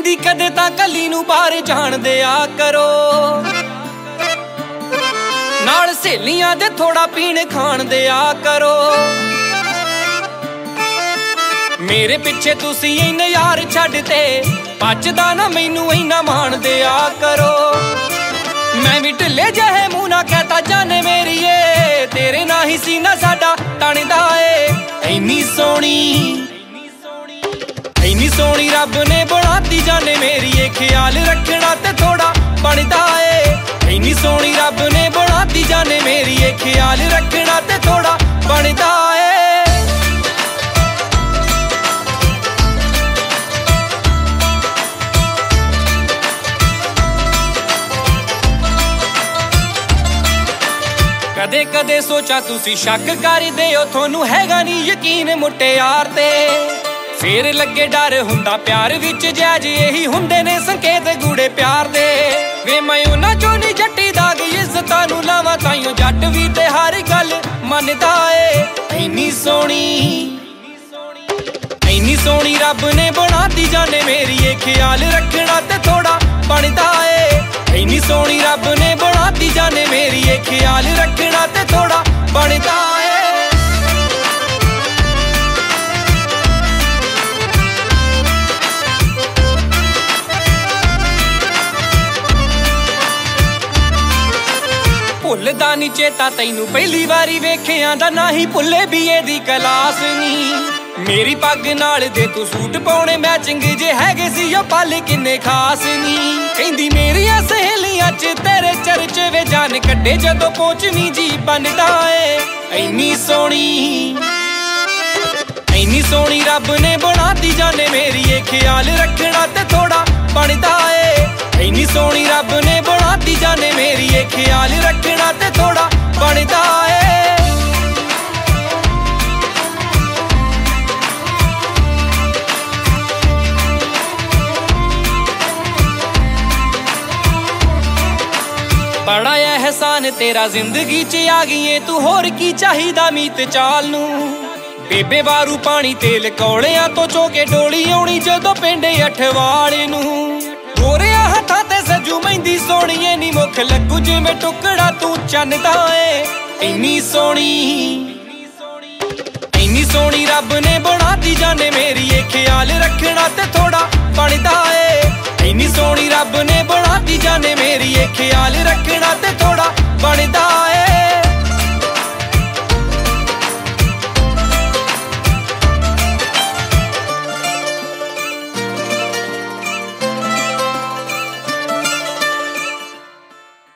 ਕਹਿੰਦੀ ਕਦੇ ਤਾਂ ਕੱਲੀ ਨੂੰ ਬਾਹਰ ਜਾਣ ਦਿਆ ਕਰੋ, ਨਾਲ ਸਹੇਲੀਆਂ ਦੇ ਥੋੜਾ ਪੀਣ ਖਾਣ ਦਿਆ ਕਰੋ। ਮੇਰੇ ਪਿੱਛੇ ਤੁਸੀਂ ਇੰਨੇ ਯਾਰ ਛੱਡਤੇ, ਬਚਦਾ ਨਾ ਮੈਨੂੰ ਇੰਨਾ ਮਾਣ ਦਿਆ ਕਰੋ। ਮੈਂ ਵੀ ਢਿੱਲੇ ਜਿਹੇ ਮੂੰਹ ਨਾ ਕਹਤਾ ਜਾਨੇ ਮੇਰੀਏ, ਤੇਰੇ ਨਾਲ ਹੀ ਸੀਨਾ ਸਾਡਾ ਤਣਦਾ ਏ। ਇੰਨੀ ਸੋਹਣੀ ਰੱਬ ਨੇ ਬਣਾਤੀ ਜਾਨੇ ਮੇਰੀਏ, ਖਿਆਲ ਰੱਖਣਾ ਤੇ ਥੋੜਾ ਬਣਦਾ ਏ। ਇੰਨੀ ਸੋਹਣੀ ਰੱਬ ਨੇ ਬਣਾਤੀ ਜਾਨੇ ਮੇਰੀਏ, ਖਿਆਲ ਰੱਖਣਾ ਤੇ ਥੋੜਾ ਬਣਦਾ ਏ। ਕਦੇ ਕਦੇ ਸੋਚਾ ਤੁਸੀਂ ਸ਼ੱਕ ਕਰਦੇ ਹੋ, ਤੁਹਾਨੂੰ ਹੈਗਾ ਨੀ ਯਕੀਨ ਮੁਟਿਆਰ ਤੇ। ਫੇਰ ਲੱਗੇ ਡਰ ਹੁੰਦਾ ਪਿਆਰ ਵਿੱਚ, ਜੈਜ ਇਹੀ ਹੁੰਦੇ ਨੇ ਸੰਕੇਤ ਗੂੜੇ ਪਿਆਰ ਦੇ। ਵੇ ਮੈਂ ਉਹਨਾਂ ਚੋਂ ਨੀ ਜੱਟੀ ਦਾਗ ਇੱਜ਼ਤਾਂ ਨੂੰ ਲਾਵਾਂ, ਤਾਈਓ ਜੱਟ ਵੀ ਤੇ ਹਰ ਗੱਲ ਮੰਨਦਾ ਏ। ਇੰਨੀ ਸੋਹਣੀ ਰੱਬ ਨੇ ਬਣਾਤੀ ਜਾਨੇ ਮੇਰੀਏ, ਖਿਆਲ ਰੱਖਣਾ ਤੇ ਥੋੜਾ ਬਣਦਾ ਏ। ਇੰਨੀ ਸੋਹਣੀ ਰੱਬ ਨੇ ਬਣਾਤੀ ਜਾਨੇ ਮੇਰੀਏ, ਖਿਆਲ ਰੱਖਣਾ ਤੇ ਥੋੜਾ ਬਣਦਾ ਏ। ਭੁੱਲਦਾ ਨੀ ਚੇਤਾ ਤੈਨੂੰ ਪਹਿਲੀ ਵਾਰੀ ਵੇਖਿਆ ਦਾ, ਨਾ ਹੀ ਭੁੱਲੇ ਬੀਏ ਦੀ ਕਲਾਸ ਨੀ। ਮੇਰੀ ਪੱਗ ਨਾਲ ਦੇ ਤੂੰ ਸੂਟ ਪਾਉਣੇ ਮੈਚਿੰਗ ਜੇ ਹੈਗੇ ਸੀ, ਉਹ ਪਲ ਕਿੰਨੇ ਖਾਸ ਨੀ। ਕਹਿੰਦੀ ਮੇਰੀਆਂ ਸਹੇਲੀਆਂ ਚ ਤੇਰੇ ਚਰਚੇ ਵੇ, ਜਾਨ ਕੱਢੇ ਜਦੋਂ ਪਹੁੰਚਵੀਂ ਜੀ ਬਣਦਾ ਏ। ਇੰਨੀ ਸੋਹਣੀ ਰੱਬ ਨੇ ਬਣਾਤੀ ਜਾਨੇ ਮੇਰੀਏ, ਖਿਆਲ ਰੱਖਣਾ ਤੇ ਥੋੜਾ ਬਣਦਾ ਏ। ਇੰਨੀ ਸੋਹਣੀ ਰੱਬ ਨੇ ਬਣਾਤੀ ਜਾਨੇ ਮੇਰੀਏ, ਖਿਆਲ ਰੱਖਣਾ ਤੇ ਥੋੜਾ ਬਣਦਾ ਏ। ਬੜਾ ਅਹਿਸਾਨ ਤੇਰਾ ਜ਼ਿੰਦਗੀ 'ਚ ਆ ਗਈ ਏ ਤੂੰ, ਹੋਰ ਕੀ ਚਾਹੀਦਾ ਮੀਤ ਚਾਲ ਨੂੰ। ਬੇਬੇ ਵਾਰੂ ਪਾਣੀ ਤੇਲ ਕੌਲਿਆਂ ਤੋਂ ਚੋਕੇ ਡੋਲੀ ਆਉਣੀ ਜਦੋਂ ਪਿੰਡ ਅਠਵਾਲੇ ਨੂੰ। ਗੋਰਿਆਂ ਹੱਥਾਂ ਤੇ ਸਜੂ ਮਹਿੰਦੀ ਸੋਹਣੀਏ ਨੀ, ਮੁੱਖ ਲੱਗੂ ਜਿਵੇਂ ਟੁਕੜਾ ਤੂੰ ਚੰਨਦਾ ਏ। ਇੰਨੀ ਸੋਹਣੀ ਰੱਬ ਨੇ ਬਣਾਤੀ ਜਾਨੇ ਮੇਰੀਏ, ਖਿਆਲ ਰੱਖਣਾ ਤੇ ਥੋੜਾ ਬਣਦਾ ਏ। ਇੰਨੀ ਸੋਹਣੀ ਰੱਬ ਨੇ ਬਣਾਤੀ ਜਾਨੇ ਮੇਰੀਏ, ਖਿਆਲ ਰੱਖਣਾ ਤੇ ਥੋੜਾ ਬਣਦਾ